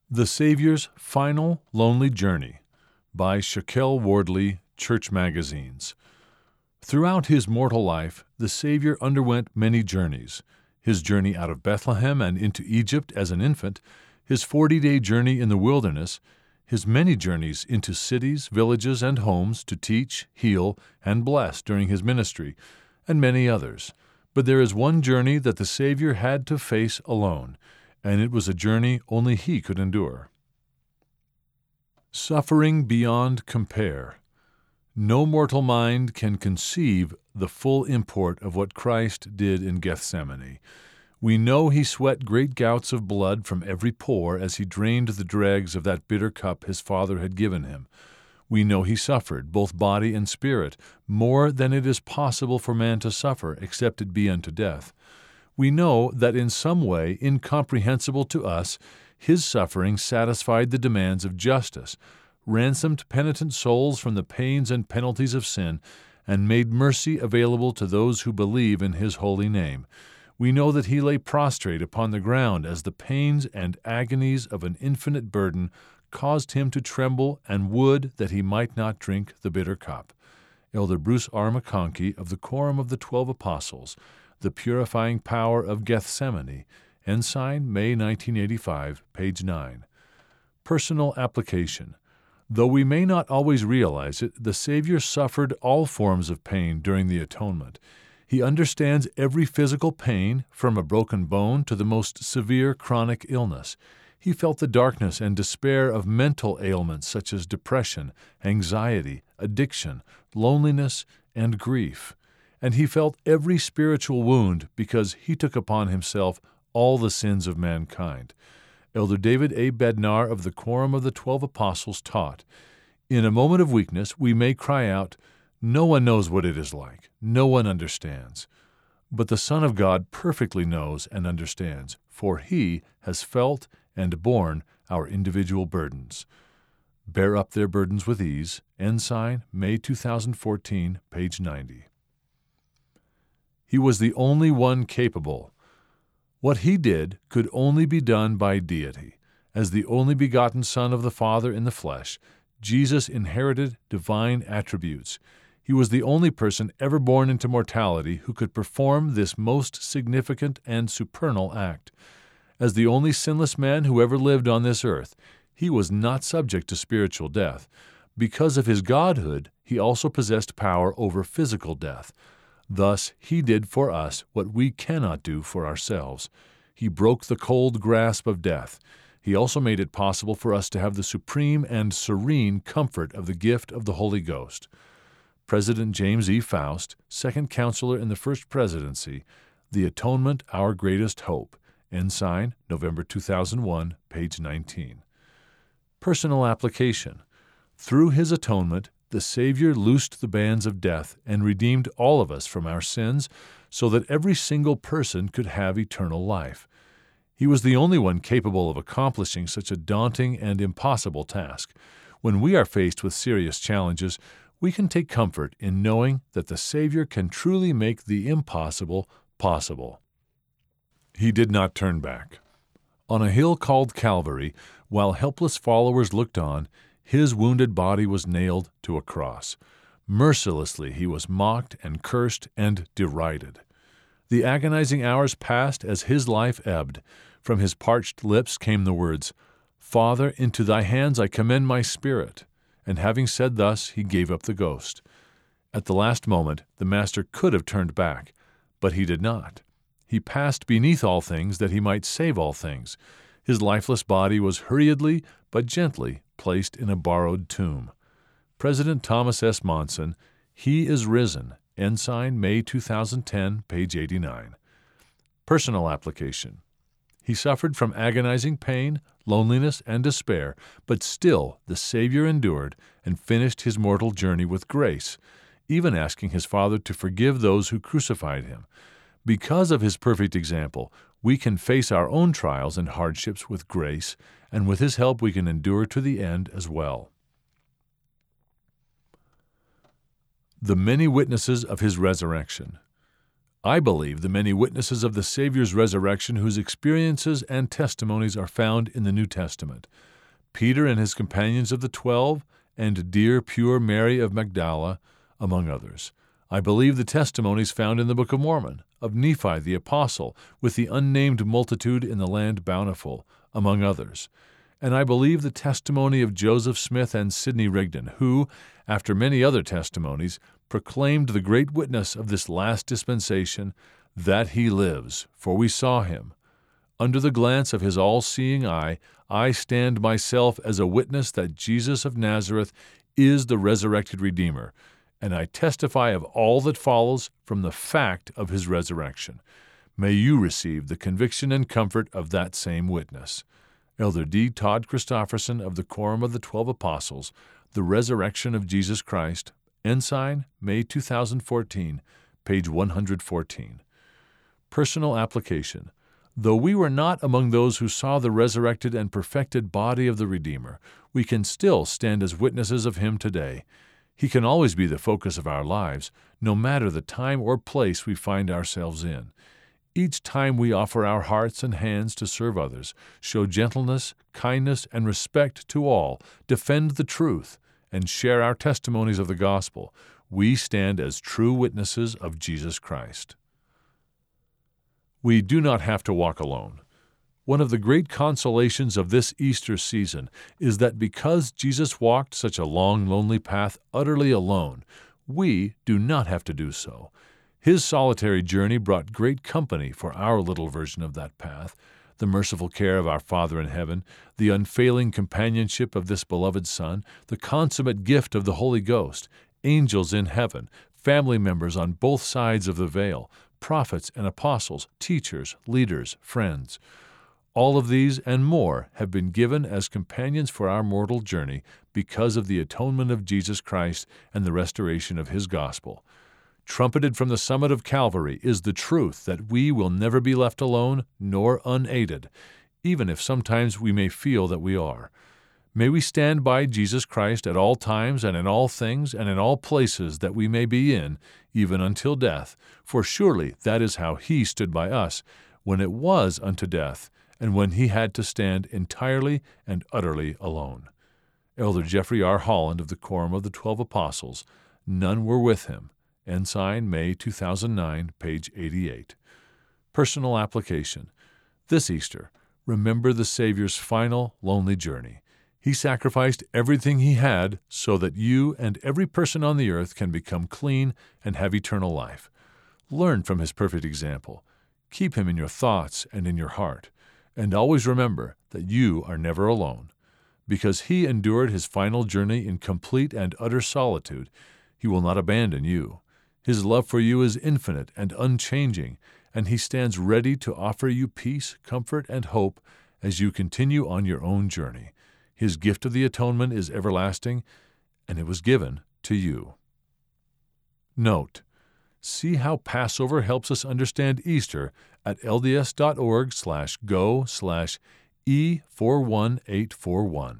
The Savior's Final Lonely Journey by Shaquille Wardley, Church Magazines. Throughout his mortal life, the Savior underwent many journeys. His journey out of Bethlehem and into Egypt as an infant, his 40-day journey in the wilderness, his many journeys into cities, villages, and homes to teach, heal, and bless during his ministry, and many others. But there is one journey that the Savior had to face alone, and it was a journey only he could endure. Suffering beyond compare. No mortal mind can conceive the full import of what Christ did in Gethsemane. We know he sweat great gouts of blood from every pore as he drained the dregs of that bitter cup his Father had given him. We know he suffered, both body and spirit, more than it is possible for man to suffer, except it be unto death. We know that in some way incomprehensible to us, his suffering satisfied the demands of justice, ransomed penitent souls from the pains and penalties of sin, and made mercy available to those who believe in his holy name. We know that he lay prostrate upon the ground as the pains and agonies of an infinite burden caused him to tremble, and would that he might not drink the bitter cup. Elder Bruce R. McConkie of the Quorum of the 12 Apostles, The Purifying Power of Gethsemane, Ensign, May 1985, page 9. Personal application. Though we may not always realize it, the Savior suffered all forms of pain during the atonement. He understands every physical pain, from a broken bone to the most severe chronic illness. He felt the darkness and despair of mental ailments such as depression, anxiety, addiction, loneliness, and grief. And he felt every spiritual wound because he took upon himself all the sins of mankind. Elder David A. Bednar of the Quorum of the 12 Apostles taught, "In a moment of weakness we may cry out, 'No one knows what it is like. No one understands.' But the Son of God perfectly knows and understands, for he has felt and borne our individual burdens." Bear up their burdens with ease. Ensign, May 2014, page 90. He was the only one capable. What he did could only be done by deity. As the only begotten Son of the Father in the flesh, Jesus inherited divine attributes. He was the only person ever born into mortality who could perform this most significant and supernal act. As the only sinless man who ever lived on this earth, he was not subject to spiritual death. Because of his godhood, he also possessed power over physical death. Thus, he did for us what we cannot do for ourselves. He broke the cold grasp of death. He also made it possible for us to have the supreme and serene comfort of the gift of the Holy Ghost. President James E. Faust, second counselor in the First Presidency, The Atonement, Our Greatest Hope. Ensign, November 2001, page 19. Personal application. Through his atonement, the Savior loosed the bands of death and redeemed all of us from our sins so that every single person could have eternal life. He was the only one capable of accomplishing such a daunting and impossible task. When we are faced with serious challenges, we can take comfort in knowing that the Savior can truly make the impossible possible. He did not turn back. On a hill called Calvary, while helpless followers looked on, his wounded body was nailed to a cross. Mercilessly he was mocked and cursed and derided. The agonizing hours passed as his life ebbed. From his parched lips came the words, "Father, into thy hands I commend my spirit." And having said thus, he gave up the ghost. At the last moment, the Master could have turned back, but he did not. He passed beneath all things that he might save all things. His lifeless body was hurriedly but gently placed in a borrowed tomb. President Thomas S. Monson, He is Risen, Ensign, May 2010, page 89. Personal application. He suffered from agonizing pain, loneliness, and despair, but still the Savior endured and finished his mortal journey with grace, even asking his Father to forgive those who crucified him. Because of his perfect example, we can face our own trials and hardships with grace, and with his help we can endure to the end as well. The many witnesses of his resurrection. I believe the many witnesses of the Savior's resurrection whose experiences and testimonies are found in the New Testament. Peter and his companions of the 12, and dear, pure Mary of Magdala, among others. I believe the testimonies found in the Book of Mormon, of Nephi the Apostle, with the unnamed multitude in the land bountiful, among others. And I believe the testimony of Joseph Smith and Sidney Rigdon, who, after many other testimonies, proclaimed the great witness of this last dispensation, that he lives, for we saw him. Under the glance of his all-seeing eye, I stand myself as a witness that Jesus of Nazareth is the resurrected Redeemer, and I testify of all that follows from the fact of his resurrection. May you receive the conviction and comfort of that same witness. Elder D. Todd Christofferson of the Quorum of the 12 Apostles, The Resurrection of Jesus Christ, Ensign, May 2014, page 114. Personal application. Though we were not among those who saw the resurrected and perfected body of the Redeemer, we can still stand as witnesses of him today. He can always be the focus of our lives, no matter the time or place we find ourselves in. Each time we offer our hearts and hands to serve others, show gentleness, kindness, and respect to all, defend the truth, and share our testimonies of the gospel, we stand as true witnesses of Jesus Christ. We do not have to walk alone. One of the great consolations of this Easter season is that because Jesus walked such a long, lonely path utterly alone, we do not have to do so. His solitary journey brought great company for our little version of that path, the merciful care of our Father in heaven, the unfailing companionship of this beloved Son, the consummate gift of the Holy Ghost, angels in heaven, family members on both sides of the veil, prophets and apostles, teachers, leaders, friends. All of these and more have been given as companions for our mortal journey because of the atonement of Jesus Christ and the restoration of his gospel. Trumpeted from the summit of Calvary is the truth that we will never be left alone nor unaided, even if sometimes we may feel that we are. May we stand by Jesus Christ at all times and in all things and in all places that we may be in, even until death, for surely that is how he stood by us when it was unto death, and when he had to stand entirely and utterly alone. Elder Jeffrey R. Holland of the Quorum of the 12 Apostles, none were with him. Ensign, May 2009, page 88. Personal application. This Easter, remember the Savior's final, lonely journey. He sacrificed everything he had so that you and every person on the earth can become clean and have eternal life. Learn from his perfect example. Keep him in your thoughts and in your heart. And always remember that you are never alone. Because he endured his final journey in complete and utter solitude, he will not abandon you. His love for you is infinite and unchanging, and he stands ready to offer you peace, comfort, and hope as you continue on your own journey. His gift of the atonement is everlasting, and it was given to you. Note: see how Passover helps us understand Easter at lds.org/go/E41841.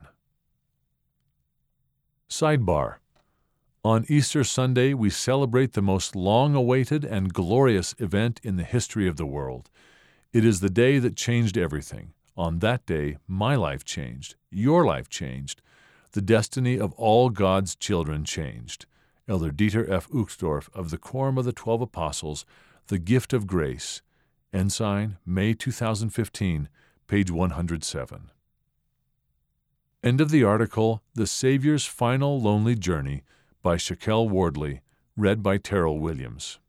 Sidebar: on Easter Sunday, we celebrate the most long-awaited and glorious event in the history of the world. It is the day that changed everything. On that day, my life changed. Your life changed. The destiny of all God's children changed. Elder Dieter F. Uchtdorf of the Quorum of the 12 Apostles, The Gift of Grace. Ensign, May 2015, page 107. End of the article, The Savior's Final Lonely Journey, by Shaquille Wardley, read by Terrell Williams.